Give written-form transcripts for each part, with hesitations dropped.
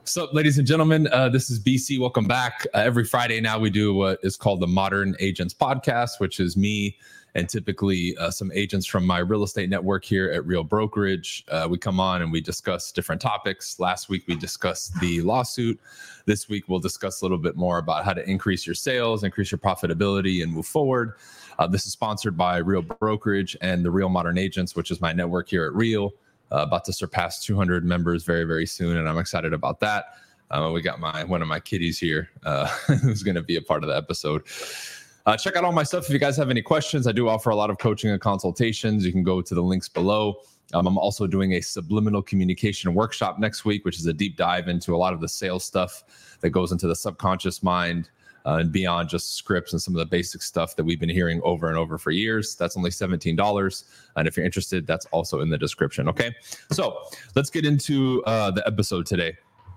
So, ladies and gentlemen, this is BC. Welcome back. Every Friday now we do what is called the Modern Agents Podcast, which is me and typically some agents from my real estate network here at Real Brokerage. We come on and we discuss different topics. Last week we discussed the lawsuit. This week we'll discuss a little bit more about how to increase your sales, increase your profitability, and move forward. This is sponsored by Real Brokerage and the Real Modern Agents, which is my network here at Real. About to surpass 200 members very, very soon, and I'm excited about that. We got one of my kitties here who's going to be a part of the episode. Check out all my stuff if you guys have any questions. I do offer a lot of coaching and consultations. You can go to the links below. I'm also doing a subliminal communication workshop next week, which is a deep dive into a lot of the sales stuff that goes into the subconscious mind. And beyond just scripts and some of the basic stuff that we've been hearing over and over for years. That's only $17. And if you're interested, that's also in the description. Okay. So let's get into the episode today.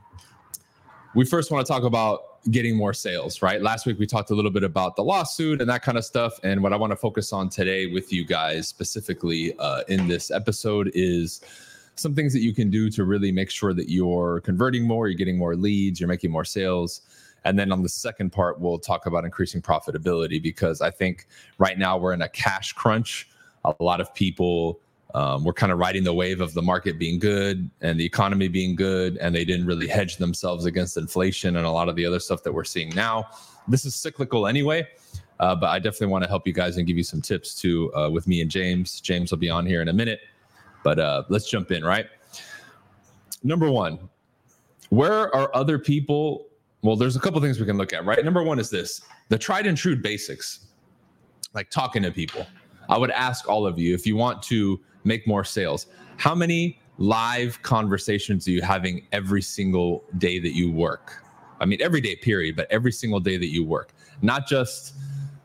We first want to talk about getting more sales, right? Last week, we talked a little bit about the lawsuit and that kind of stuff. And what I want to focus on today with you guys specifically in this episode is some things that you can do to really make sure that you're converting more, you're getting more leads, you're making more sales. And then on the second part, we'll talk about increasing profitability, because I think right now we're in a cash crunch. A lot of people were kind of riding the wave of the market being good and the economy being good, and they didn't really hedge themselves against inflation and a lot of the other stuff that we're seeing now. This is cyclical anyway, but I definitely want to help you guys and give you some tips too with me and James. James will be on here in a minute, but let's jump in, right? Number one, where are other people? Well, there's a couple things we can look at, right? Number one is this, the tried and true basics, like talking to people. I would ask all of you, if you want to make more sales, how many live conversations are you having every single day that you work? I mean, every day, period, but every single day that you work, not just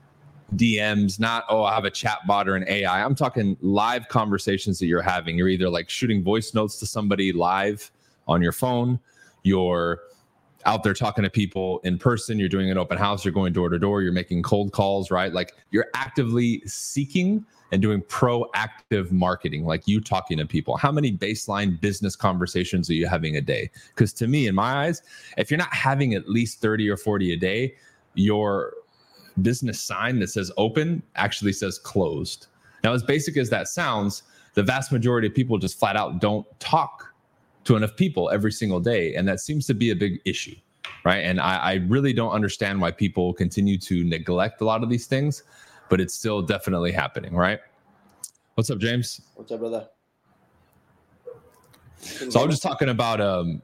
DMs, not, oh, I have a chat bot or an AI. I'm talking live conversations that you're having. You're either like shooting voice notes to somebody live on your phone, you're out there talking to people in person, you're doing an open house, you're going door to door, you're making cold calls, right? Like you're actively seeking and doing proactive marketing, like you talking to people. How many baseline business conversations are you having a day? Because to me, in my eyes, if you're not having at least 30 or 40 a day, your business sign that says open actually says closed. Now, as basic as that sounds, the vast majority of people just flat out don't talk to enough people every single day. And that seems to be a big issue, right? And I really don't understand why people continue to neglect a lot of these things, but it's still definitely happening, right? What's up, James? What's up, brother? So I'm just talking about,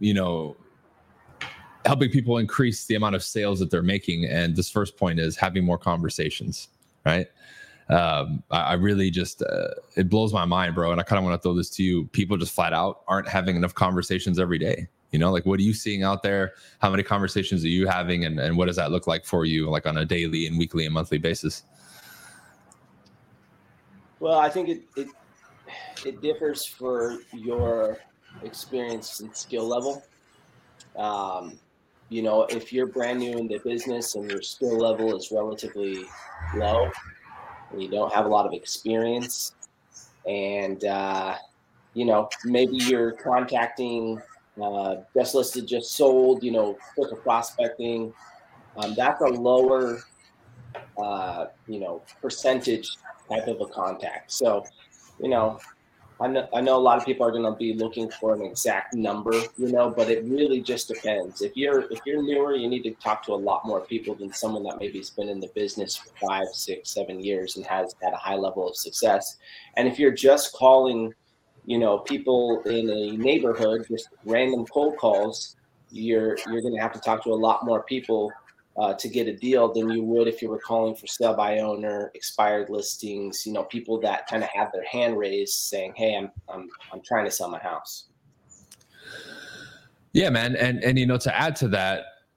helping people increase the amount of sales that they're making. And this first point is having more conversations, right? I really just, it blows my mind, bro. And I kind of want to throw this to you. People just flat out aren't having enough conversations every day. You know, like what are you seeing out there? How many conversations are you having? And what does that look like for you, like on a daily and weekly and monthly basis? Well, I think it differs for your experience and skill level. If you're brand new in the business and your skill level is relatively low, and you don't have a lot of experience, and maybe you're contacting just listed, just sold, quick prospecting, that's a lower percentage type of a contact. So I know a lot of people are going to be looking for an exact number, but it really just depends. If you're newer, you need to talk to a lot more people than someone that maybe has been in the business for 5, 6, 7 years and has had a high level of success. And if you're just calling, people in a neighborhood, just random cold calls, you're going to have to talk to a lot more people to get a deal than you would if you were calling for sell by owner, expired listings, people that kind of have their hand raised saying, hey, I'm trying to sell my house. Yeah, man. And to add to that,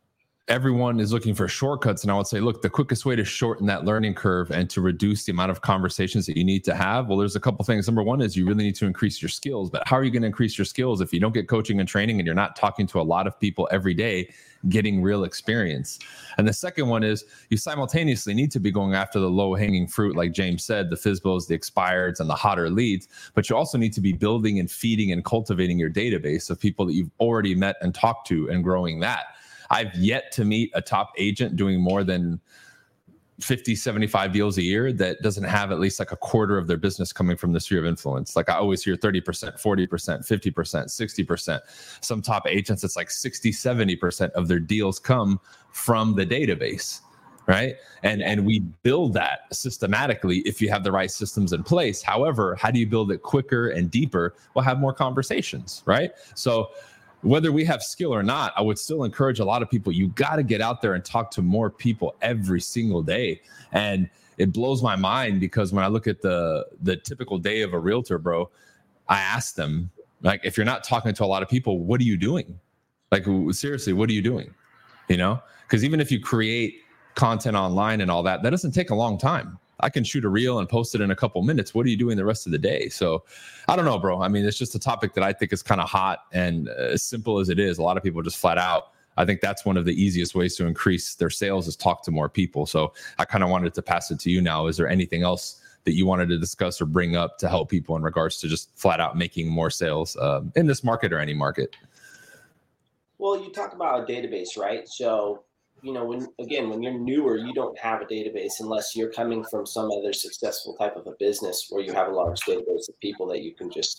everyone is looking for shortcuts. And I would say, look, the quickest way to shorten that learning curve and to reduce the amount of conversations that you need to have, well, there's a couple things. Number one is you really need to increase your skills. But how are you going to increase your skills if you don't get coaching and training and you're not talking to a lot of people every day, getting real experience? And the second one is you simultaneously need to be going after the low-hanging fruit, like James said, the FSBOs, the expireds, and the hotter leads. But you also need to be building and feeding and cultivating your database of people that you've already met and talked to and growing that. I've yet to meet a top agent doing more than 50, 75 deals a year that doesn't have at least like a quarter of their business coming from the sphere of influence. Like I always hear 30%, 40%, 50%, 60%. Some top agents, it's like 60, 70% of their deals come from the database, right? And we build that systematically if you have the right systems in place. However, how do you build it quicker and deeper? We'll have more conversations, right? So whether we have skill or not, I would still encourage a lot of people, you got to get out there and talk to more people every single day. And it blows my mind because when I look at the typical day of a realtor, bro, I ask them, like, if you're not talking to a lot of people, what are you doing? Like, seriously, what are you doing? You know, because even if you create content online and all that, that doesn't take a long time. I can shoot a reel and post it in a couple minutes. What are you doing the rest of the day? So I don't know, bro. I mean, it's just a topic that I think is kind of hot, and as simple as it is, a lot of people just flat out, I think that's one of the easiest ways to increase their sales is talk to more people. So I kind of wanted to pass it to you now. Is there anything else that you wanted to discuss or bring up to help people in regards to just flat out making more sales in this market or any market? Well, you talk about a database, right? So you know, when you're newer, you don't have a database unless you're coming from some other successful type of a business where you have a large database of people that you can just,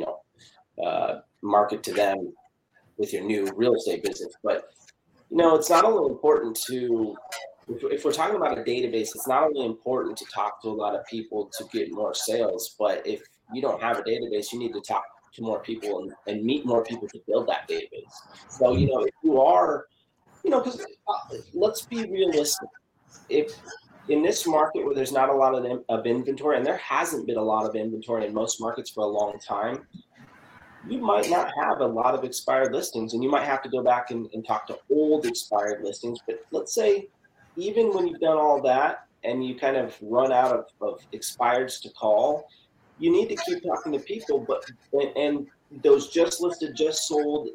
market to them with your new real estate business. But, you know, it's not only important to, if we're talking about a database, it's not only important to talk to a lot of people to get more sales, but if you don't have a database, you need to talk to more people and meet more people to build that database. So, you know, if you are, because let's be realistic. If in this market where there's not a lot of inventory, and there hasn't been a lot of inventory in most markets for a long time, you might not have a lot of expired listings, and you might have to go back and talk to old expired listings. But let's say even when you've done all that and you kind of run out of expireds to call, you need to keep talking to people. And those just listed, just sold,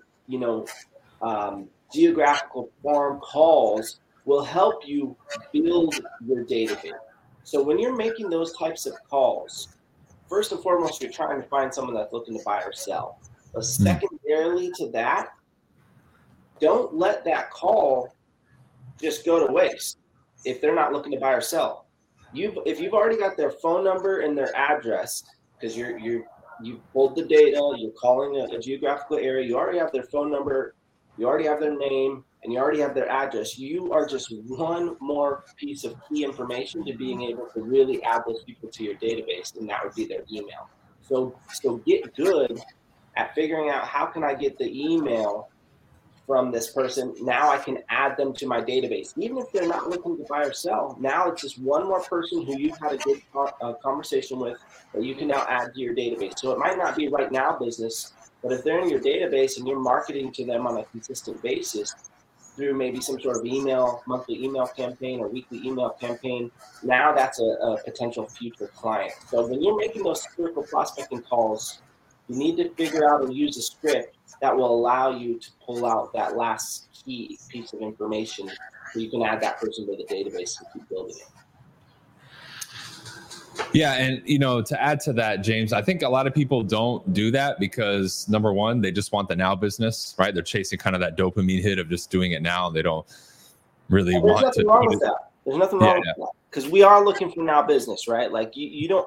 geographical farm calls will help you build your database. So when you're making those types of calls, first and foremost, you're trying to find someone that's looking to buy or sell. But secondarily to that, don't let that call just go to waste if they're not looking to buy or sell. If you've already got their phone number and their address, because you pulled the data, you're calling a geographical area, you already have their phone number, you already have their name, and you already have their address. You are just one more piece of key information to being able to really add those people to your database, and that would be their email. So get good at figuring out, how can I get the email from this person? Now I can add them to my database. Even if they're not looking to buy or sell, now it's just one more person who you've had a good conversation with that you can now add to your database. So it might not be right now business, but if they're in your database and you're marketing to them on a consistent basis through maybe some sort of monthly email campaign or weekly email campaign, now that's a potential future client. So when you're making those critical prospecting calls, you need to figure out and use a script that will allow you to pull out that last key piece of information so you can add that person to the database and keep building it. Yeah. And, to add to that, James, I think a lot of people don't do that because, number one, they just want the now business, right? They're chasing kind of that dopamine hit of just doing it now. And they don't really want to. There's nothing wrong with that. There's nothing wrong with that. Because we are looking for now business, right? Like you don't,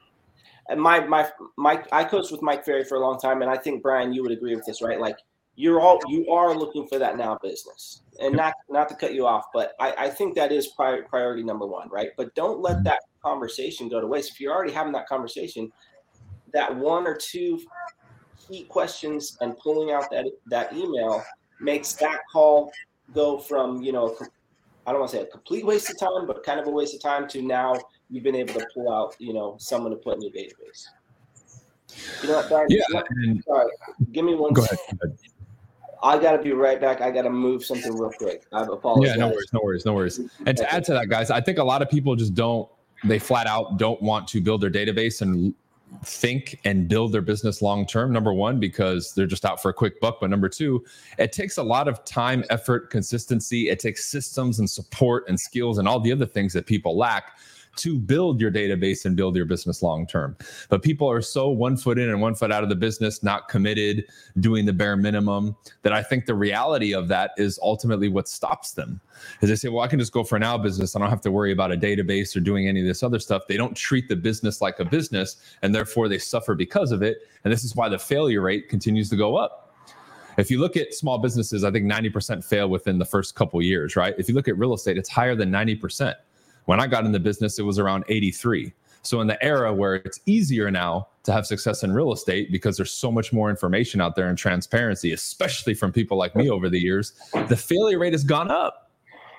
I coached with Mike Ferry for a long time. And I think, Brian, you would agree with this, right? Like you are looking for that now business. And not to cut you off, but I think that is priority number one, right? But don't let that conversation go to waste. If you're already having that conversation, that one or two key questions and pulling out that email makes that call go from, I don't want to say a complete waste of time, but kind of a waste of time to now you've been able to pull out, someone to put in your database. You know what, Brian? Yeah. Sorry, give me one Go second. ahead. I got to be right back. I got to move something real quick. I apologize. Yeah, no worries. And to add to that, guys, I think a lot of people just they flat out don't want to build their database and think and build their business long term. Number one, because they're just out for a quick buck. But number two, it takes a lot of time, effort, consistency. It takes systems and support and skills and all the other things that people lack to build your database and build your business long term. But people are so 1 foot in and 1 foot out of the business, not committed, doing the bare minimum, that I think the reality of that is ultimately what stops them. As they say, well, I can just go for an now business. I don't have to worry about a database or doing any of this other stuff. They don't treat the business like a business, and therefore they suffer because of it. And this is why the failure rate continues to go up. If you look at small businesses, I think 90% fail within the first couple of years, right? If you look at real estate, it's higher than 90%. When I got in the business, it was around 83. So in the era where it's easier now to have success in real estate because there's so much more information out there and transparency, especially from people like me over the years, the failure rate has gone up.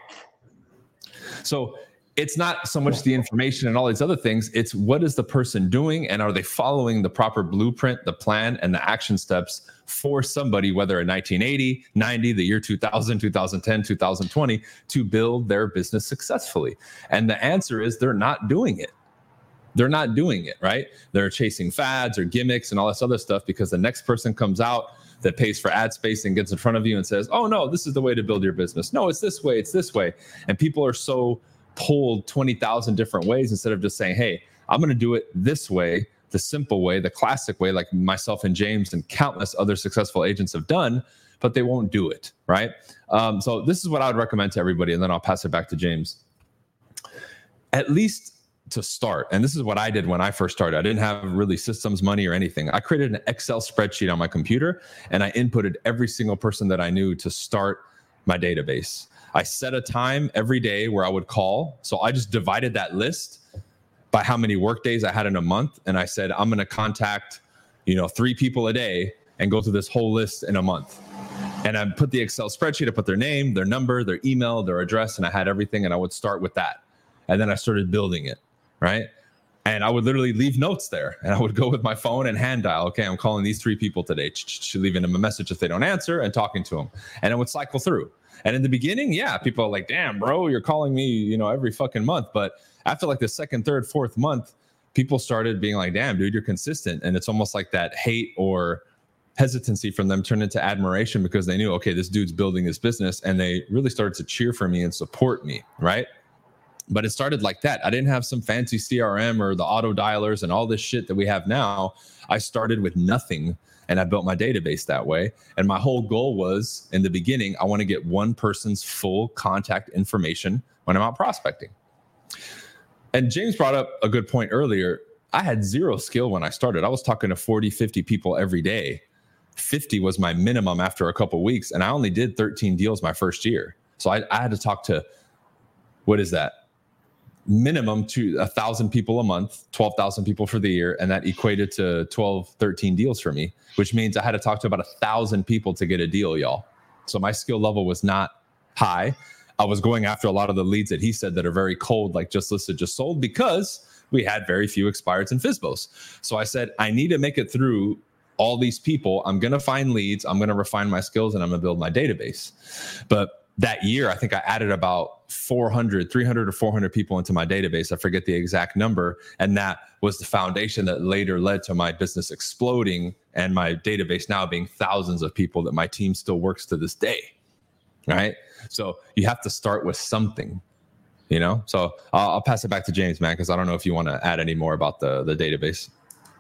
So it's not so much the information and all these other things. It's what is the person doing, and are they following the proper blueprint, the plan, and the action steps for somebody, whether in 1980, 90, the year 2000, 2010, 2020, to build their business successfully? And the answer is they're not doing it. They're not doing it, right? They're chasing fads or gimmicks and all this other stuff because the next person comes out that pays for ad space and gets in front of you and says, oh, no, this is the way to build your business. No, it's this way. It's this way. And people are so pulled 20,000 different ways instead of just saying, hey, I'm going to do it this way, the simple way, the classic way, like myself and James and countless other successful agents have done, but they won't do it, right? So this is what I would recommend to everybody, and then I'll pass it back to James. At least to start, and this is what I did when I first started. I didn't have really systems, money, or anything. I created an Excel spreadsheet on my computer, and I inputted every single person that I knew to start my database. I set a time every day where I would call. So I just divided that list by how many work days I had in a month. And I said, I'm going to contact, 3 people a day and go through this whole list in a month. And I put the Excel spreadsheet, I put their name, their number, their email, their address, and I had everything. And I would start with that. And then I started building it, right? And I would literally leave notes there. And I would go with my phone and hand dial. Okay, I'm calling these 3 people today. Leaving them a message if they don't answer and talking to them. And I would cycle through. And in the beginning, yeah, people are like, damn, bro, you're calling me, every fucking month. But after like the second, third, fourth month, people started being like, damn, dude, you're consistent. And it's almost like that hate or hesitancy from them turned into admiration because they knew, okay, this dude's building his business. And they really started to cheer for me and support me, right? But it started like that. I didn't have some fancy CRM or the auto dialers and all this shit that we have now. I started with nothing. And I built my database that way. And my whole goal was, in the beginning, I want to get one person's full contact information when I'm out prospecting. And James brought up a good point earlier. I had zero skill when I started. I was talking to 40, 50 people every day. 50 was my minimum after a couple of weeks. And I only did 13 deals my first year. So I had to talk to, what is that? Minimum to 1,000 people a month, 12,000 people for the year. And that equated to 12, 13 deals for me, which means I had to talk to about 1,000 people to get a deal, y'all. So my skill level was not high. I was going after a lot of the leads that he said that are very cold, like just listed, just sold, because we had very few expireds and FSBOs. So I said, I need to make it through all these people. I'm going to find leads. I'm going to refine my skills, and I'm going to build my database. But that year, I think I added about 300 or 400 people into my database. I forget the exact number. And that was the foundation that later led to my business exploding and my database now being thousands of people that my team still works to this day. Right? So you have to start with something, So I'll pass it back to James, man, because I don't know if you want to add any more about the database.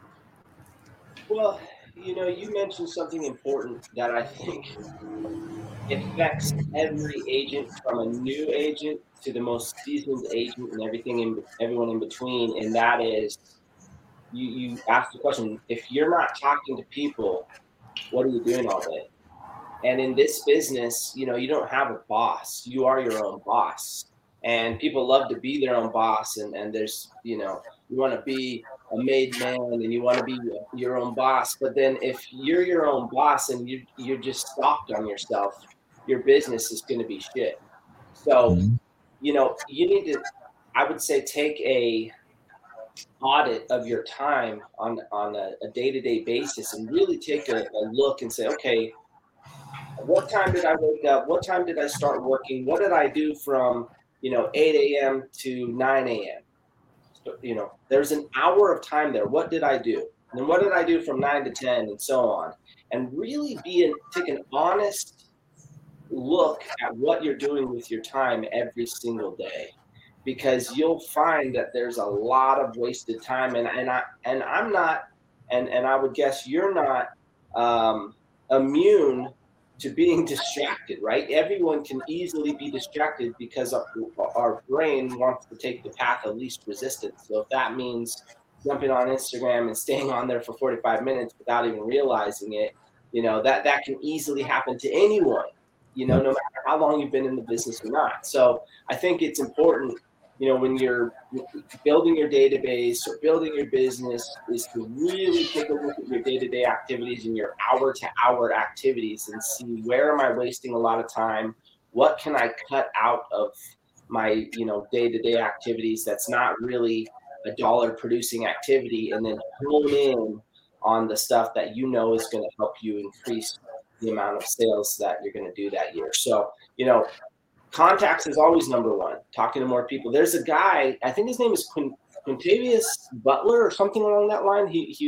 Well, you mentioned something important that I think affects every agent, from a new agent to the most seasoned agent and everyone in between. And that is, you asked the question, if you're not talking to people, what are you doing all day? And in this business, you don't have a boss. You are your own boss. And people love to be their own boss. And there's, you want to be a made man and you want to be your own boss. But then if you're your own boss and you're just stopped on yourself, your business is going to be shit. So, you need to, I would say, take a audit of your time on a day-to-day basis and really take a look and say, okay, what time did I wake up? What time did I start working? What did I do from, 8 a.m. to 9 a.m.? There's an hour of time there. What did I do? And then what did I do from 9 to 10 and so on? And really take an honest look at what you're doing with your time every single day, because you'll find that there's a lot of wasted time. And I'm not, and I would guess you're not immune to being distracted, right? Everyone can easily be distracted because our brain wants to take the path of least resistance. So if that means jumping on Instagram and staying on there for 45 minutes without even realizing it, that can easily happen to anyone, no matter how long you've been in the business or not. So I think it's important, when you're building your database or building your business, is to really take a look at your day-to-day activities and your hour-to-hour activities and see, where am I wasting a lot of time? What can I cut out of my, day-to-day activities that's not really a dollar producing activity, and then hone in on the stuff that is going to help you increase the amount of sales that you're going to do that year. So, contacts is always number one. Talking to more people. There's a guy, I think his name is Quintavious Butler or something along that line. He's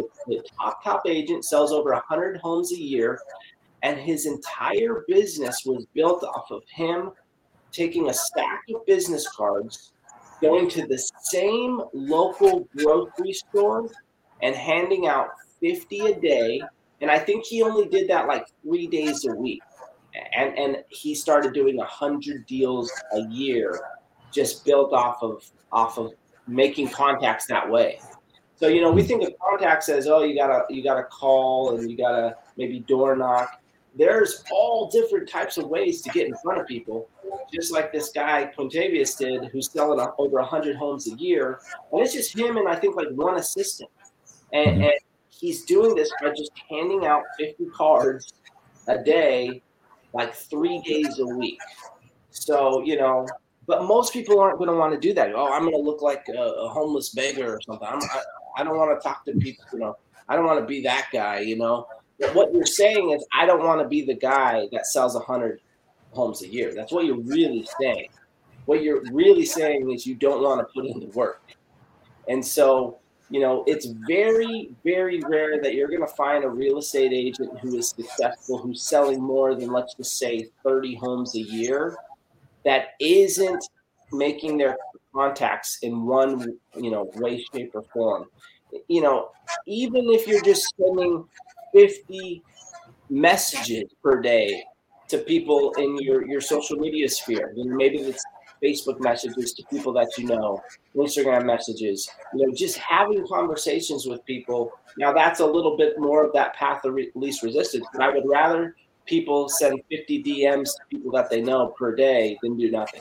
a top agent, sells over 100 homes a year, and his entire business was built off of him taking a stack of business cards, going to the same local grocery store and handing out 50 a day. And I think he only did that like 3 days a week. And he started doing 100 deals a year, just built off of making contacts that way. So, we think of contacts as, you gotta call and you gotta maybe door knock. There's all different types of ways to get in front of people, just like this guy Quintavious did, who's selling over 100 homes a year. And it's just him and I think like one assistant. And he's doing this by just handing out 50 cards a day, like 3 days a week. So, but most people aren't going to want to do that. Oh, I'm going to look like a homeless beggar or something. I don't want to talk to people, I don't want to be that guy, But what you're saying is, I don't want to be the guy that sells 100 homes a year. That's what you're really saying. What you're really saying is you don't want to put in the work. And so, it's very, very rare that you're going to find a real estate agent who is successful, who's selling more than, let's just say, 30 homes a year, that isn't making their contacts in one, way, shape, or form. Even if you're just sending 50 messages per day to people in your social media sphere, maybe it's Facebook messages to people that Instagram messages, just having conversations with people. Now that's a little bit more of that path of least resistance, but I would rather people send 50 DMs to people that they know per day than do nothing.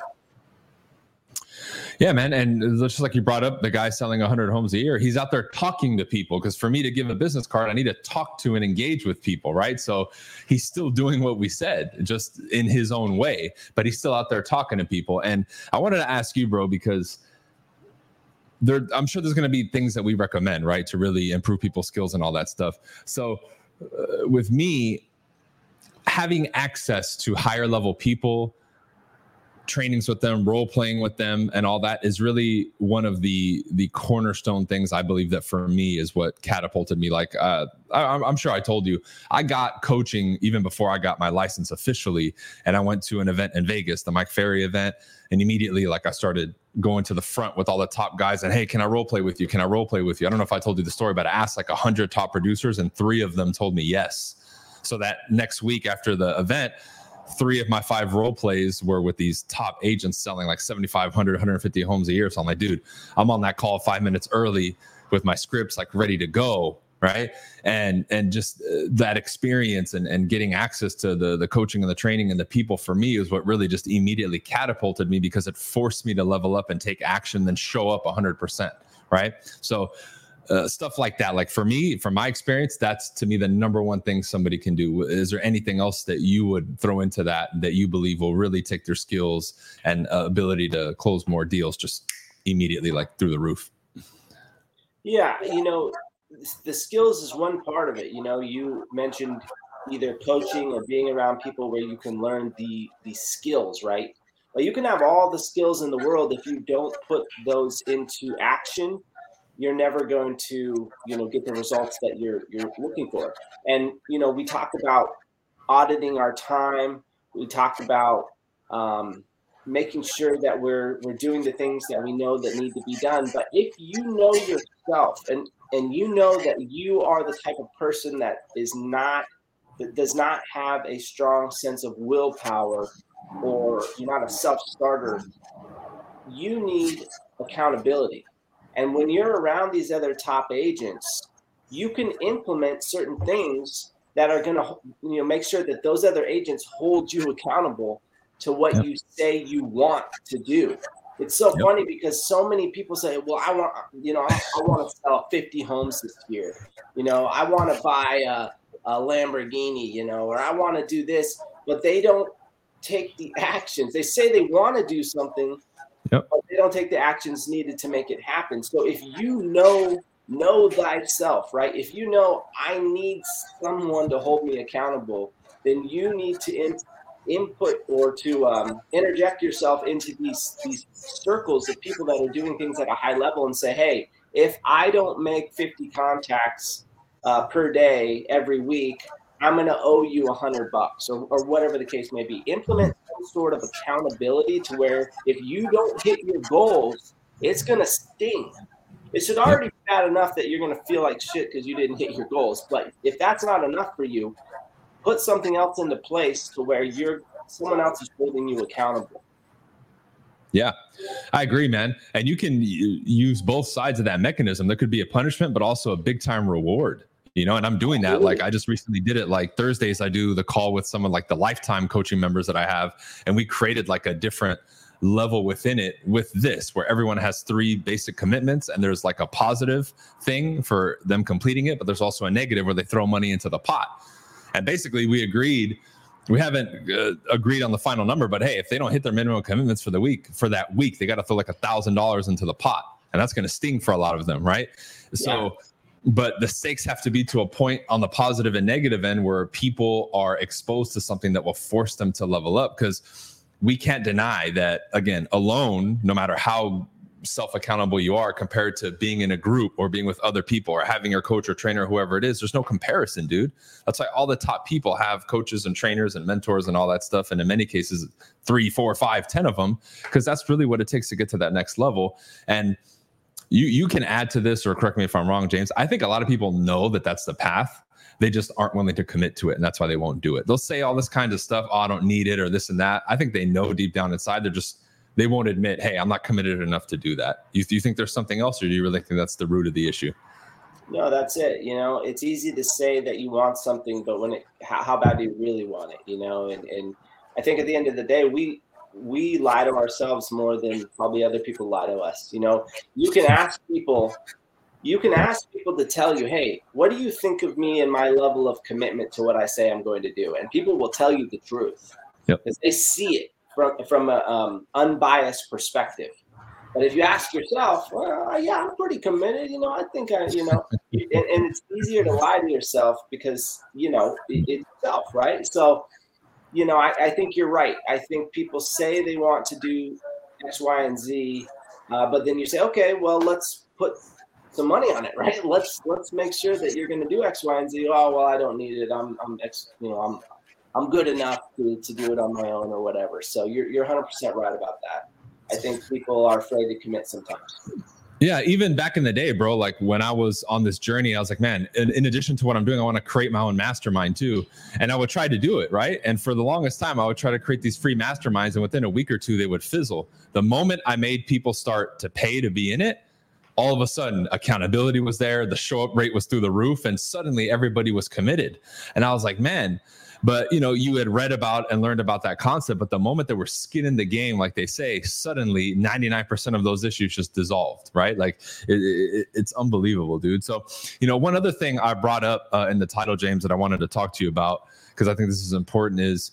Yeah, man. And just like you brought up, the guy selling 100 homes a year, he's out there talking to people, because for me to give a business card, I need to talk to and engage with people, right? So he's still doing what we said, just in his own way, but he's still out there talking to people. And I wanted to ask you, bro, because I'm sure there's going to be things that we recommend, right, to really improve people's skills and all that stuff. So with me, having access to higher level people, trainings with them, role playing with them, and all that is really one of the cornerstone things, I believe, that for me is what catapulted me. Like I'm sure I told you, I got coaching even before I got my license officially, and I went to an event in Vegas, the Mike Ferry event, and immediately I started going to the front with all the top guys and, hey, can I role play with you? Can I role play with you? I don't know if I told you the story, but I asked 100 top producers, and 3 of them told me yes. So that next week after the event, 3 of my 5 role plays were with these top agents selling 7,500, 150 homes a year. So I'm like, dude, I'm on that call 5 minutes early with my scripts ready to go, right? And just that experience and getting access to the coaching and the training and the people, for me, is what really just immediately catapulted me, because it forced me to level up and take action, then show up 100%, right? So stuff like that. For me, from my experience, that's to me the number one thing somebody can do. Is there anything else that you would throw into that you believe will really take their skills and ability to close more deals just immediately through the roof? Yeah, the skills is one part of it. You mentioned either coaching or being around people where you can learn the skills, right? But you can have all the skills in the world if you don't put those into action, you're never going to, get the results that you're looking for. And, we talked about auditing our time. We talked about making sure that we're doing the things that we know that need to be done. But if you know yourself and you know that you are the type of person that does not have a strong sense of willpower, or you're not a self-starter, you need accountability. And when you're around these other top agents, you can implement certain things that are going to, make sure that those other agents hold you accountable to what you say you want to do. It's so funny because so many people say, well, I want to sell 50 homes this year. I want to buy a Lamborghini, or I want to do this, but they don't take the actions. They say they want to do something, but they don't take the actions needed to make it happen. So if you know thyself, right? If you know I need someone to hold me accountable, then you need to input or to interject yourself into these circles of people that are doing things at a high level and say, hey, if I don't make 50 contacts per day every week, I'm going to owe you $100 or whatever the case may be. Implement some sort of accountability to where if you don't hit your goals, it's going to sting. It should already be bad enough that you're going to feel like shit because you didn't hit your goals. But if that's not enough for you, put something else into place to where someone else is holding you accountable. Yeah, I agree, man. And you can use both sides of that mechanism. There could be a punishment, but also a big time reward. And I'm doing that. Like I just recently did it. Like Thursdays, I do the call with someone like the lifetime coaching members that I have. And we created like a different level within it with this, where everyone has 3 basic commitments and there's like a positive thing for them completing it. But there's also a negative where they throw money into the pot. And basically we haven't agreed on the final number, but hey, if they don't hit their minimum commitments for that week, they got to throw like $1,000 into the pot. And that's going to sting for a lot of them. Right. So, but the stakes have to be to a point on the positive and negative end where people are exposed to something that will force them to level up. Because we can't deny that, again, alone, no matter how self-accountable you are compared to being in a group or being with other people or having your coach or trainer, whoever it is, there's no comparison, dude. That's why all the top people have coaches and trainers and mentors and all that stuff. And in many cases, 3, 4, 5, 10 of them, because that's really what it takes to get to that next level. And you can add to this, or correct me if I'm wrong, James. I think a lot of people know that that's the path. They just aren't willing to commit to it. And that's why they won't do it. They'll say all this kind of stuff. Oh, I don't need it, or this and that. I think they know deep down inside, they won't admit, hey, I'm not committed enough to do that. Do you think there's something else, or do you really think that's the root of the issue? No, that's it. It's easy to say that you want something, but how bad do you really want it? And I think at the end of the day, we lie to ourselves more than probably other people lie to us. You can ask people to tell you, hey, what do you think of me and my level of commitment to what I say I'm going to do? And people will tell you the truth because they see it from an unbiased perspective. But if you ask yourself, well, yeah, I'm pretty committed. I think and it's easier to lie to yourself because, it's self, right? So, I think you're right. I think people say they want to do X, Y, and Z, but then you say, okay, well, let's put some money on it, right? Let's make sure that you're going to do X, Y, and Z. Oh, well, I don't need it. I'm good enough to do it on my own or whatever. So you're 100% right about that. I think people are afraid to commit sometimes. Yeah, even back in the day, bro, like when I was on this journey, I was like, man, in addition to what I'm doing, I want to create my own mastermind too. And I would try to do it, right? And for the longest time, I would try to create these free masterminds, and within a week or two, they would fizzle. The moment I made people start to pay to be in it, all of a sudden, accountability was there, the show up rate was through the roof, and suddenly everybody was committed. And I was like, man, but you had read about and learned about that concept, but the moment that we're skin in the game, like they say, suddenly 99% of those issues just dissolved, right? Like it's unbelievable, dude. So, one other thing I brought up in the title, James, that I wanted to talk to you about, because I think this is important, is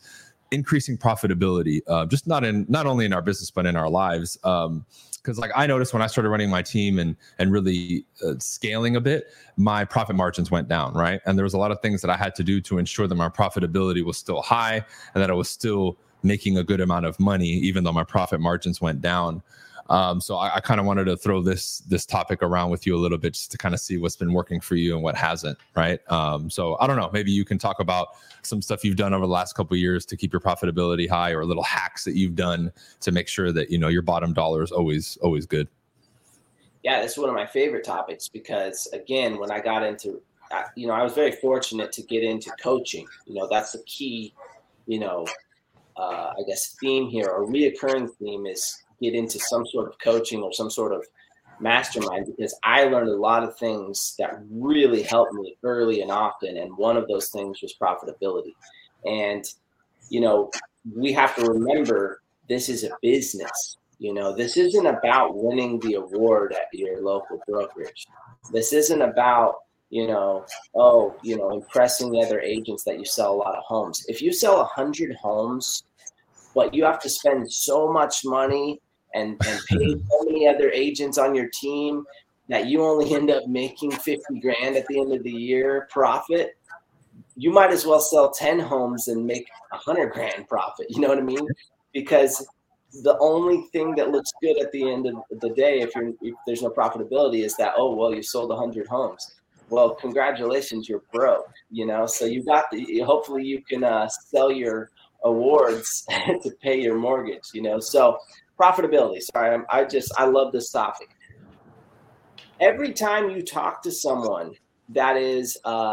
increasing profitability, just not only in our business, but in our lives. Because like I noticed when I started running my team and really scaling a bit, my profit margins went down, right? And there was a lot of things that I had to do to ensure that my profitability was still high and that I was still making a good amount of money, even though my profit margins went down. So I kind of wanted to throw this topic around with you a little bit just to kind of see what's been working for you and what hasn't, right? So I don't know, maybe you can talk about some stuff you've done over the last couple of years to keep your profitability high, or little hacks that you've done to make sure that, you know, your bottom dollar is always good. Yeah, that's one of my favorite topics because, again, when I got into, you know, I was very fortunate to get into coaching. You know, that's the key, you know, I guess theme here, or reoccurring theme is get into some sort of coaching or some sort of mastermind, because I learned a lot of things that really helped me early and often. And one of those things was profitability. And, you know, we have to remember this is a business. You know, this isn't about winning the award at your local brokerage. This isn't about, you know, impressing the other agents that you sell a lot of homes. If you sell 100 homes, but you have to spend so much money and pay so many other agents on your team that you only end up making 50 grand at the end of the year profit, you might as well sell 10 homes and make 100 grand profit. You know what I mean? Because the only thing that looks good at the end of the day, if there's no profitability, is that, oh, well, you sold 100 homes. Well, congratulations, you're broke, you know? So you got hopefully you can sell your awards to pay your mortgage, you know? So profitability. Sorry, I love this topic. Every time you talk to someone that is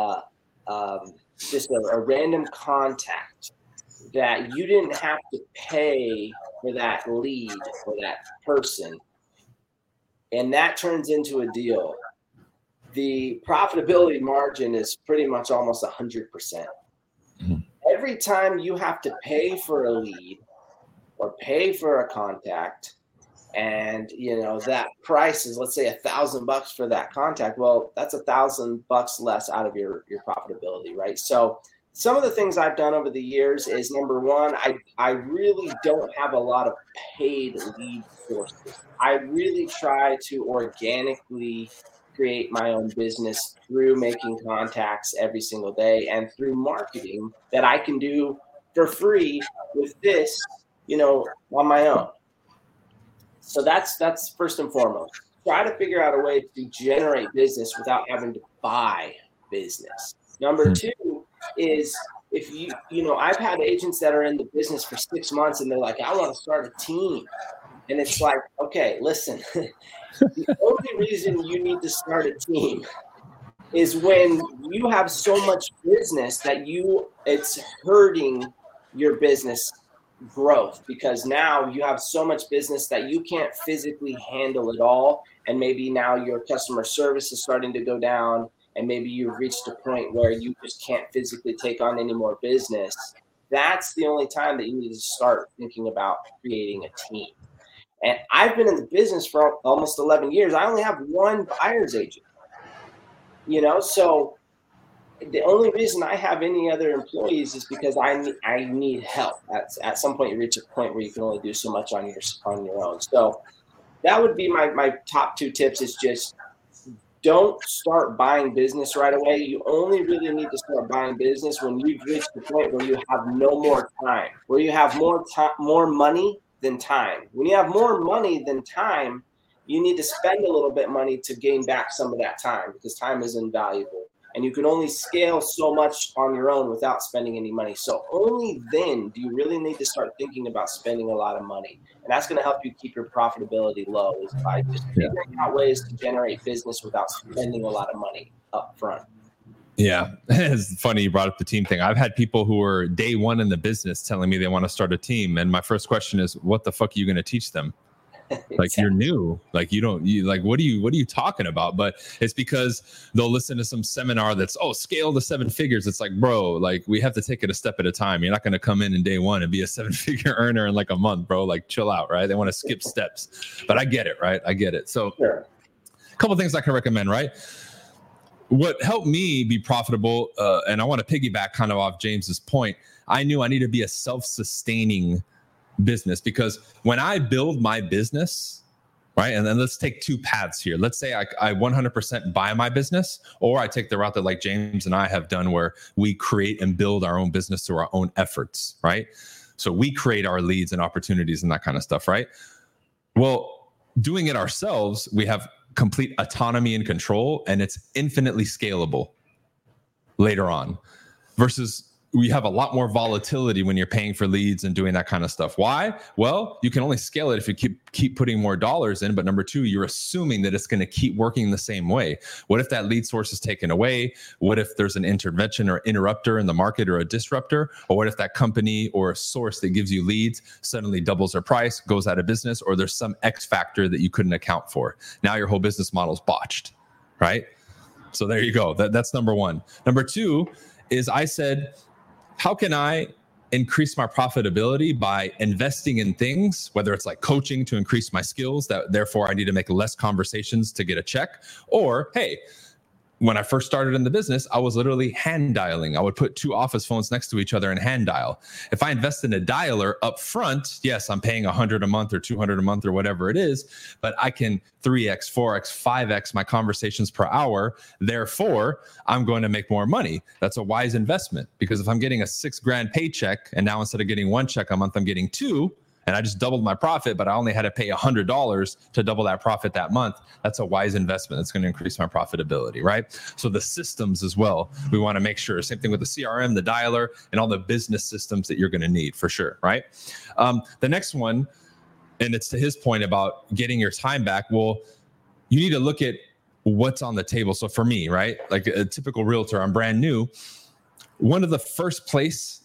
just a random contact that you didn't have to pay for that lead or that person, and that turns into a deal, the profitability margin is pretty much almost 100%. Mm-hmm. Every time you have to pay for a lead or pay for a contact, and you know that price is, let's say, $1,000 for that contact, well, that's $1,000 less out of your profitability, right? So some of the things I've done over the years is, number one, I really don't have a lot of paid lead sources. I really try to organically create my own business through making contacts every single day and through marketing that I can do for free with this, you know, on my own. So that's first and foremost. Try to figure out a way to generate business without having to buy business. Number two is, if you know, I've had agents that are in the business for 6 months and they're like, I want to start a team. And it's like, okay, listen, the only reason you need to start a team is when you have so much business that it's hurting your business growth, because now you have so much business that you can't physically handle it all. And maybe now your customer service is starting to go down, and maybe you've reached a point where you just can't physically take on any more business. That's the only time that you need to start thinking about creating a team. And I've been in the business for almost 11 years. I only have one buyer's agent, you know, so the only reason I have any other employees is because I need help. At some point, you reach a point where you can only do so much on your own. So that would be my top 2 tips, is just don't start buying business right away. You only really need to start buying business when you've reached the point where you have no more time, where you have more money than time. When you have more money than time, you need to spend a little bit of money to gain back some of that time, because time is invaluable. And you can only scale so much on your own without spending any money. So only then do you really need to start thinking about spending a lot of money. And that's going to help you keep your profitability low, is by just figuring out ways to generate business without spending a lot of money up front. Yeah, it's funny you brought up the team thing. I've had people who are day one in the business telling me they want to start a team. And my first question is, what the fuck are you going to teach them? Like, you're new, like what are you talking about? But it's because they'll listen to some seminar that's, scale to 7 figures. It's like, bro, like, we have to take it a step at a time. You're not going to come in day one and be a 7-figure earner in like a month, bro. Like, chill out, right? They want to skip steps, but I get it, right? I get it. So a couple things I can recommend, right? what helped me be profitable, and I want to piggyback kind of off James's point, I knew I needed to be a self-sustaining business, because when I build my business, right, and then let's take two paths here. Let's say I 100% buy my business, or I take the route that like James and I have done, where we create and build our own business through our own efforts, right? So we create our leads and opportunities and that kind of stuff, right? Well, doing it ourselves, we have complete autonomy and control, and it's infinitely scalable later on, versus we have a lot more volatility when you're paying for leads and doing that kind of stuff. Why? Well, you can only scale it if you keep putting more dollars in. But number two, you're assuming that it's going to keep working the same way. What if that lead source is taken away? What if there's an intervention or interrupter in the market, or a disruptor? Or what if that company or a source that gives you leads suddenly doubles their price, goes out of business, or there's some X factor that you couldn't account for? Now your whole business model is botched, right? So there you go. That's number one. Number two is, I said, how can I increase my profitability by investing in things, whether it's like coaching to increase my skills, that therefore I need to make less conversations to get a check? Or, hey, when I first started in the business, I was literally hand dialing. I would put two office phones next to each other and hand dial. If I invest in a dialer up front, yes, I'm paying $100 a month or $200 a month or whatever it is, but I can 3x, 4x, 5x my conversations per hour. Therefore, I'm going to make more money. That's a wise investment, because if I'm getting a $6,000 paycheck, and now instead of getting one check a month, I'm getting two, and I just doubled my profit, but I only had to pay $100 to double that profit that month, that's a wise investment. That's going to increase my profitability, right? So the systems as well, we want to make sure. Same thing with the CRM, the dialer, and all the business systems that you're going to need for sure, right? The next one, and it's to his point about getting your time back. Well, you need to look at what's on the table. So for me, right, like a typical realtor, I'm brand new. One of the first places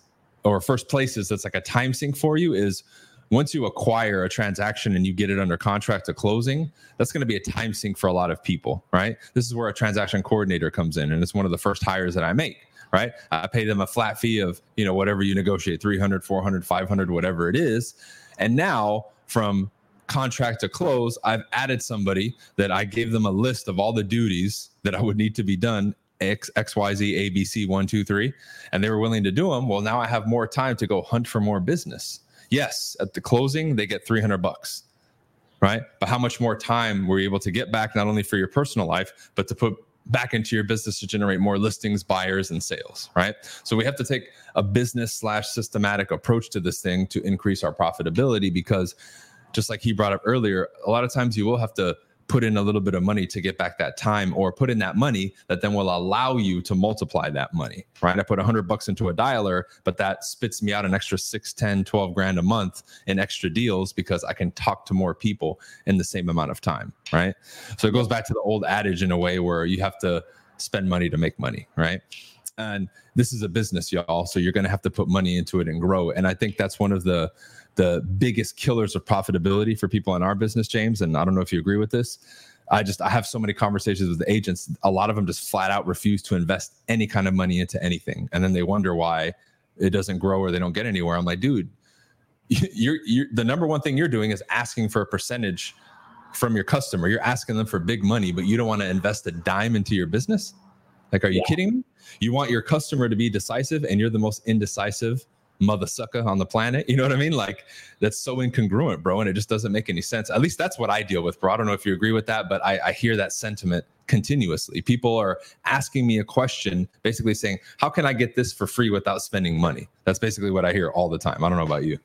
that's like a time sink for you is, once you acquire a transaction and you get it under contract to closing, that's going to be a time sink for a lot of people, right? This is where a transaction coordinator comes in, and it's one of the first hires that I make, right? I pay them a flat fee of, whatever you negotiate, 300, 400, 500, whatever it is. And now from contract to close, I've added somebody that I gave them a list of all the duties that I would need to be done, X, Y, Z, A, B, C, 1, 2, 3, and they were willing to do them. Well, now I have more time to go hunt for more business. Yes, at the closing, they get $300, right? But how much more time were you able to get back, not only for your personal life, but to put back into your business to generate more listings, buyers, and sales, right? So we have to take a business/systematic approach to this thing to increase our profitability, because just like he brought up earlier, a lot of times you will have to put in a little bit of money to get back that time, or put in that money that then will allow you to multiply that money, right? I put $100 into a dialer, but that spits me out an extra 6, 10, 12 grand a month in extra deals, because I can talk to more people in the same amount of time, right? So it goes back to the old adage in a way, where you have to spend money to make money, right? And this is a business, y'all. So you're going to have to put money into it and grow. And I think that's one of the biggest killers of profitability for people in our business, James. And I don't know if you agree with this. I have so many conversations with the agents. A lot of them just flat out refuse to invest any kind of money into anything. And then they wonder why it doesn't grow or they don't get anywhere. I'm like, dude, you're the number one thing you're doing is asking for a percentage from your customer. You're asking them for big money, but you don't want to invest a dime into your business. Like, are you kidding me? You want your customer to be decisive, and you're the most indecisive mother sucker on the planet. You know what I mean? Like, that's so incongruent, bro. And it just doesn't make any sense. At least that's what I deal with, bro. I don't know if you agree with that, but I hear that sentiment continuously. People are asking me a question, basically saying, how can I get this for free without spending money? That's basically what I hear all the time. I don't know about you.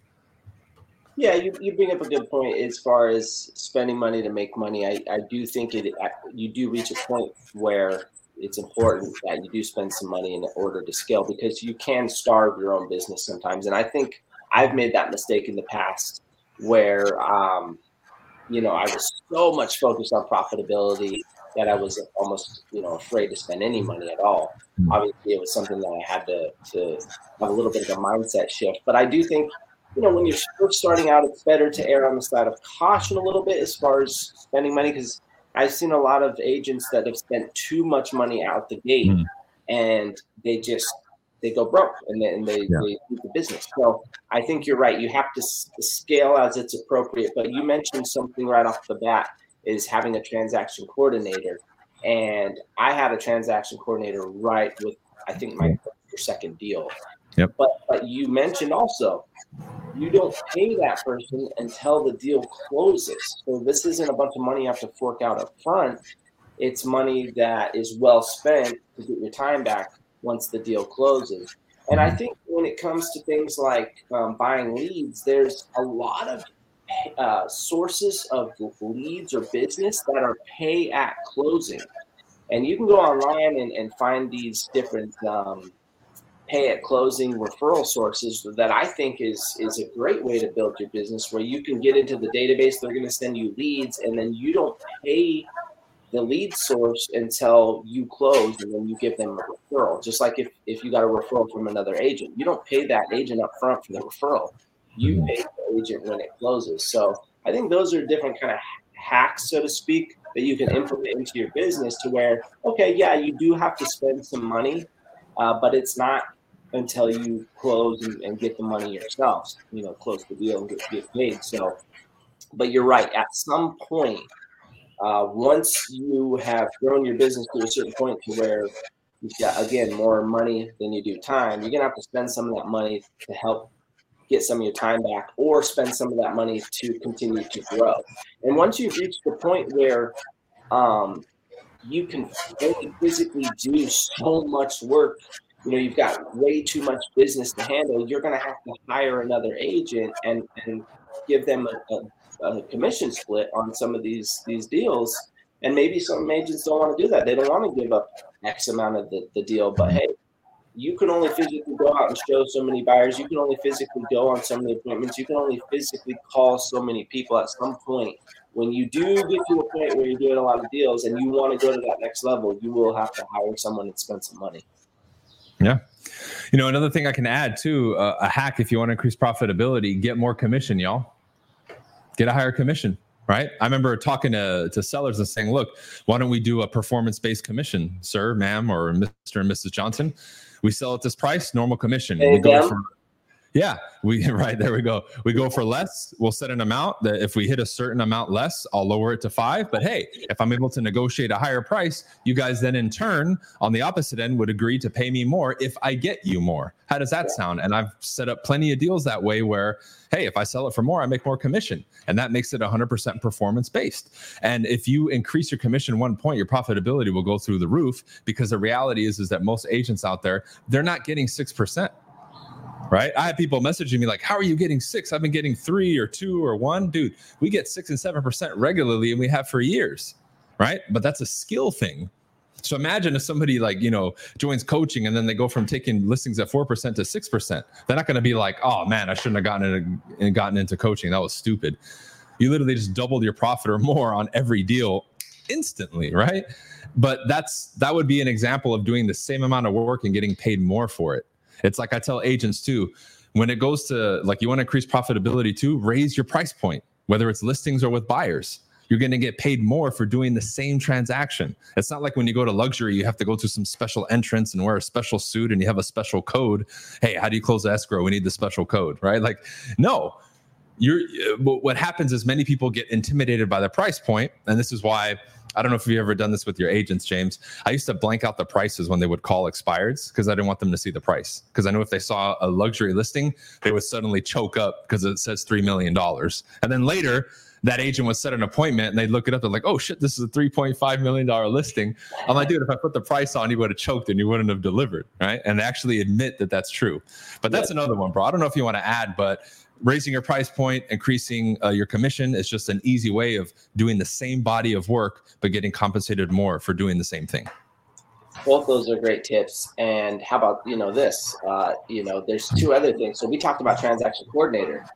Yeah, you bring up a good point as far as spending money to make money. I do think you do reach a point where it's important that you do spend some money in order to scale, because you can starve your own business sometimes. And I think I've made that mistake in the past where, I was so much focused on profitability that I was almost, afraid to spend any money at all. Obviously, it was something that I had to have a little bit of a mindset shift. But I do think, when you're first starting out, it's better to err on the side of caution a little bit as far as spending money, because I've seen a lot of agents that have spent too much money out the gate, and they go broke, and then they leave the business. So I think you're right. You have to scale as it's appropriate. But you mentioned something right off the bat, is having a transaction coordinator. And I had a transaction coordinator right with, I think, my second deal. Yep. But you mentioned also, you don't pay that person until the deal closes. So this isn't a bunch of money you have to fork out up front. It's money that is well spent to get your time back once the deal closes. And I think when it comes to things like buying leads, there's a lot of sources of leads or business that are pay at closing. And you can go online and find these different pay at closing referral sources that I think is a great way to build your business, where you can get into the database, they're going to send you leads, and then you don't pay the lead source until you close, and then you give them a referral. Just like if you got a referral from another agent, you don't pay that agent up front for the referral. You pay the agent when it closes. So I think those are different kind of hacks, so to speak, that you can implement into your business to where, okay, yeah, you do have to spend some money, but it's not until you close and get the money yourself, close the deal and get paid. So, but you're right. At some point, once you have grown your business to a certain point to where you've got, again, more money than you do time, you're going to have to spend some of that money to help get some of your time back, or spend some of that money to continue to grow. And once you've reached the point where you can only physically do so much work, you've got way too much business to handle, you're going to have to hire another agent and give them a commission split on some of these deals. And maybe some agents don't want to do that. They don't want to give up X amount of the deal, but hey, you can only physically go out and show so many buyers. You can only physically go on so many appointments. You can only physically call so many people. At some point, when you do get to a point where you're doing a lot of deals and you want to go to that next level, you will have to hire someone and spend some money. Yeah. Another thing I can add too, a hack, if you want to increase profitability, get more commission, y'all. Get a higher commission, right? I remember talking to sellers and saying, look, why don't we do a performance-based commission, sir, ma'am, or Mr. and Mrs. Johnson? We sell at this price, normal commission. Hey, we go for, right there we go. We go for less. We'll set an amount that if we hit a certain amount less, I'll lower it to 5. But hey, if I'm able to negotiate a higher price, you guys then in turn on the opposite end would agree to pay me more if I get you more. How does that sound? And I've set up plenty of deals that way where, hey, if I sell it for more, I make more commission. And that makes it 100% performance based. And if you increase your commission 1 point, your profitability will go through the roof, because the reality is that most agents out there, they're not getting 6%. Right? I have people messaging me like, how are you getting 6? I've been getting 3 or 2 or 1. Dude, we get 6 and 7% regularly, and we have for years. Right? But that's a skill thing. So imagine if somebody joins coaching and then they go from taking listings at 4% to 6%. They're not going to be like, oh man, I shouldn't have gotten into coaching. That was stupid. You literally just doubled your profit or more on every deal instantly, right? But that would be an example of doing the same amount of work and getting paid more for it. It's like I tell agents too, when it goes to you want to increase profitability too, raise your price point, whether it's listings or with buyers. You're going to get paid more for doing the same transaction. It's not like when you go to luxury, you have to go to some special entrance and wear a special suit and you have a special code. Hey, how do you close the escrow? We need the special code, right? No. What happens is many people get intimidated by the price point, and this is why I don't know if you've ever done this with your agents, James. I used to blank out the prices when they would call expireds because I didn't want them to see the price. Because I knew if they saw a luxury listing, they would suddenly choke up because it says $3 million. And then later, that agent would set an appointment and they'd look it up. They're like, oh shit, this is a $3.5 million listing. I'm like, dude, if I put the price on, you would have choked and you wouldn't have delivered, right? And they actually admit that that's true. But that's another one, bro. I don't know if you want to add, but raising your price point, increasing your commission is just an easy way of doing the same body of work, but getting compensated more for doing the same thing. Both those are great tips. And how about, this, there's 2 other things. So we talked about transaction coordinator.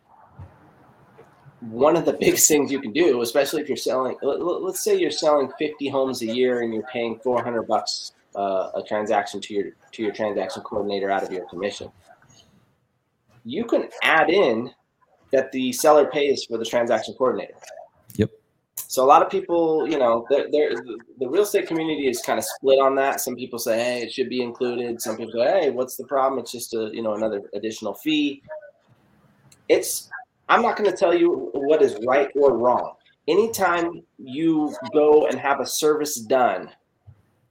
One of the biggest things you can do, especially if you're selling, let's say you're selling 50 homes a year and you're paying $400 a transaction to your transaction coordinator out of your commission. You can add in that the seller pays for the transaction coordinator. Yep. So a lot of people, the real estate community is kind of split on that. Some people say, hey, it should be included. Some people say, hey, what's the problem? It's just another additional fee. I'm not going to tell you what is right or wrong. Anytime you go and have a service done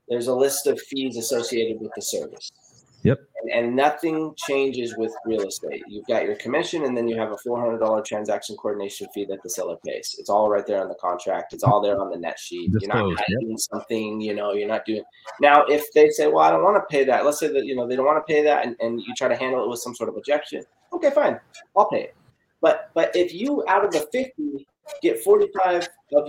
there's a list of fees associated with the service. Yep. And nothing changes with real estate. You've got your commission, and then you have a $400 transaction coordination fee that the seller pays. It's all right there on the contract. It's all there on the net sheet. You're not hiding something, you're not doing. Now, if they say, well, I don't want to pay that. Let's say that, they don't want to pay that, and you try to handle it with some sort of objection. Okay, fine. I'll pay it. But if you, out of the 50, get 45 of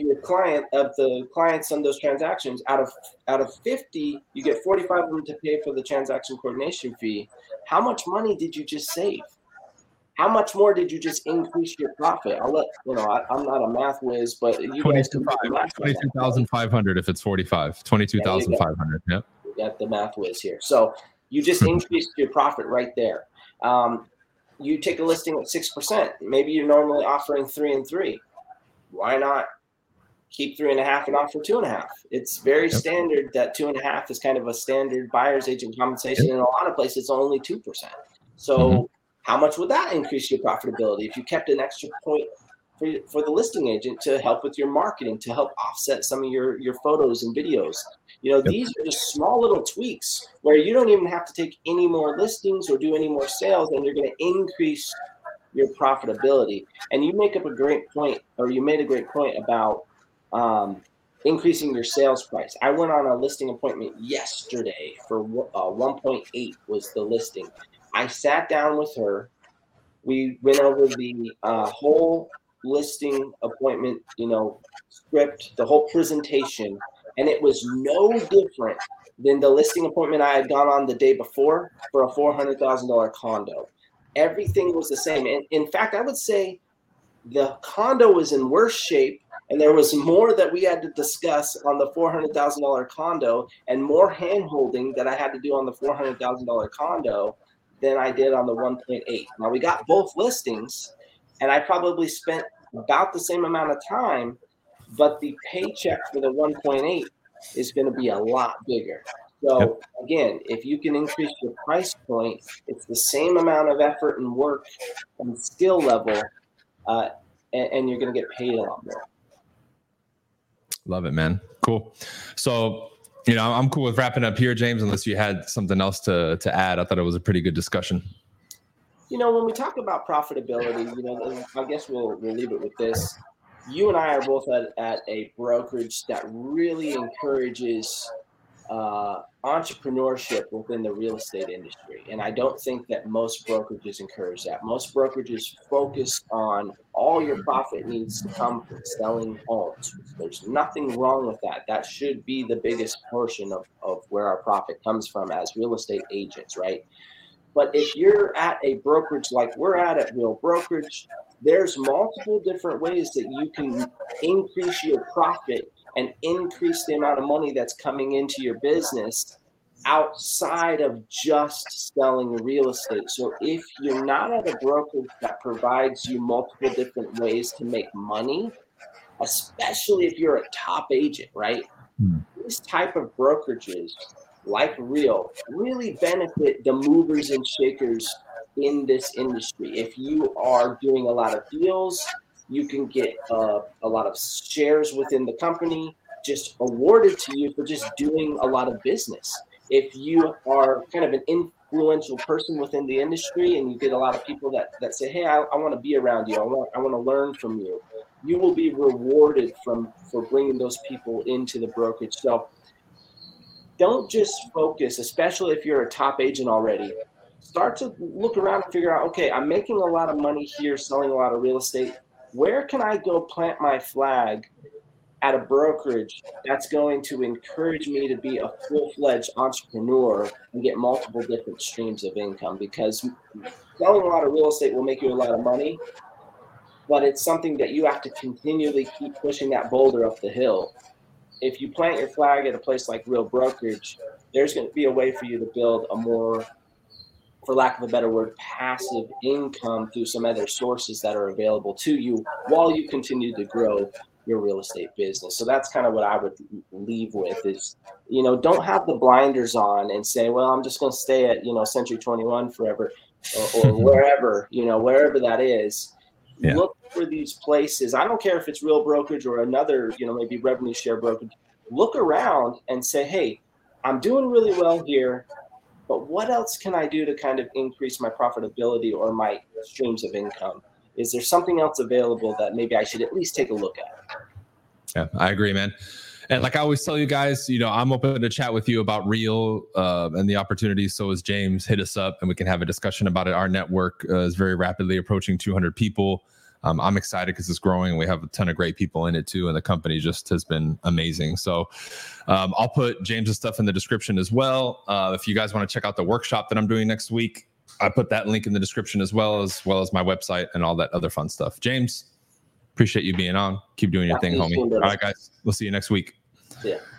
the clients on those transactions, out of 50, you get 45 of them to pay for the transaction coordination fee. How much money did you just save? How much more did you just increase your profit? I'll let I'm not a math whiz, but you guys can do the math. 22,500 if it's 45. 22,500. Yep. You got the math whiz here. So you just increased your profit right there. You take a listing at 6%. Maybe you're normally offering 3 and 3. Why not keep 3.5 and offer 2.5? It's very standard that 2.5 is kind of a standard buyer's agent compensation. In a lot of places, it's only 2%. So how much would that increase your profitability if you kept an extra point for the listing agent to help with your marketing, to help offset some of your photos and videos? These are just small little tweaks where you don't even have to take any more listings or do any more sales, and you're going to increase your profitability. And you made a great point about increasing your sales price. I went on a listing appointment yesterday for 1.8 was the listing. I sat down with her. We went over the whole listing appointment, script, the whole presentation, and it was no different than the listing appointment I had gone on the day before for a $400,000 condo. Everything was the same. And in fact, I would say the condo was in worse shape, and there was more that we had to discuss on the $400,000 condo and more hand-holding that I had to do on the $400,000 condo than I did on the 1.8. Now, we got both listings, and I probably spent about the same amount of time, but the paycheck for the 1.8 is going to be a lot bigger. So again, if you can increase your price point, it's the same amount of effort and work and skill level, and you're going to get paid a lot more. Love it, man. Cool. So, I'm cool with wrapping up here, James, unless you had something else to add. I thought it was a pretty good discussion. When we talk about profitability, I guess we'll leave it with this. You and I are both at a brokerage that really encourages entrepreneurship within the real estate industry. And I don't think that most brokerages encourage that. Most brokerages focus on all your profit needs to come from selling homes. There's nothing wrong with that. That should be the biggest portion of where our profit comes from as real estate agents, right? But if you're at a brokerage like we're at Real Brokerage, there's multiple different ways that you can increase your profit and increase the amount of money that's coming into your business outside of just selling real estate. So if you're not at a brokerage that provides you multiple different ways to make money, especially if you're a top agent, right? This type of brokerages like Real really benefit the movers and shakers in this industry. If you are doing a lot of deals, you can get a lot of shares within the company just awarded to you for just doing a lot of business. If you are kind of an influential person within the industry and you get a lot of people that say, hey, I want to be around you, I want to learn from you, you will be rewarded for bringing those people into the brokerage. So don't just focus, especially if you're a top agent already. Start to look around and figure out, okay, I'm making a lot of money here selling a lot of real estate. Where can I go plant my flag at a brokerage that's going to encourage me to be a full-fledged entrepreneur and get multiple different streams of income? Because selling a lot of real estate will make you a lot of money, but it's something that you have to continually keep pushing that boulder up the hill. If you plant your flag at a place like Real Brokerage, there's going to be a way for you to build a more, for lack of a better word, passive income through some other sources that are available to you while you continue to grow your real estate business. So that's kind of what I would leave with is, don't have the blinders on and say, well, I'm just going to stay at, Century 21 forever or wherever, wherever that is. Yeah. Look for these places. I don't care if it's Real Brokerage or another, maybe revenue share brokerage. Look around and say, hey, I'm doing really well here, but what else can I do to kind of increase my profitability or my streams of income? Is there something else available that maybe I should at least take a look at? Yeah, I agree, man. And like I always tell you guys, I'm open to chat with you about Real and the opportunities. So is James. Hit us up and we can have a discussion about it. Our network is very rapidly approaching 200 people. I'm excited because it's growing. We have a ton of great people in it too. And the company just has been amazing. So I'll put James's stuff in the description as well. If you guys want to check out the workshop that I'm doing next week, I put that link in the description as well as my website and all that other fun stuff. James, appreciate you being on. Keep doing your thing, homie. All right, guys. We'll see you next week. Yeah.